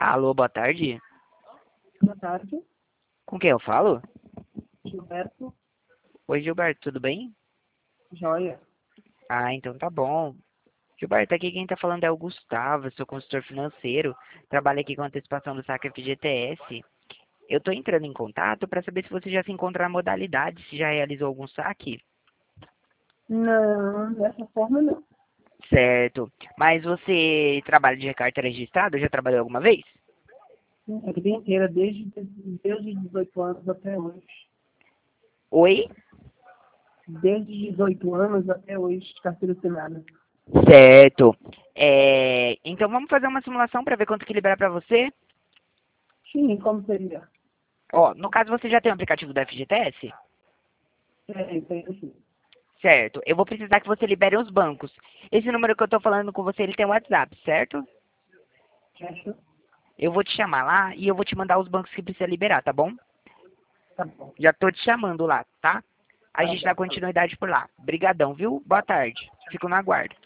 Alô, boa tarde. Boa tarde, Com quem eu falo? Gilberto. Oi, Gilberto, tudo bem? Joia. Ah, então tá bom. Gilberto, aqui quem tá falando é o Gustavo, sou consultor financeiro, trabalho aqui com antecipação do saque FGTS. Eu tô entrando em contato para saber se você já se encontra na modalidade, se já realizou algum saque. Não, dessa forma não. Certo. Mas você trabalha de carteira registrada? Já trabalhou alguma vez? A vida inteira, desde os 18 anos até hoje. Oi? Desde os 18 anos até hoje, carteira assinada. Certo. Então vamos fazer uma simulação para ver quanto que liberar para você? Sim, como seria? Ó, no caso você já tem o aplicativo do FGTS? Tem sim. Certo. Eu vou precisar que você libere os bancos. Esse número que eu tô falando com você, ele tem WhatsApp, certo? Certo? Eu vou te chamar lá e eu vou te mandar os bancos que precisa liberar, tá bom? Tá bom. Já tô te chamando lá, tá? A Tá gente dá bom. continuidade por lá. Brigadão, viu? Boa tarde. Fico no aguardo.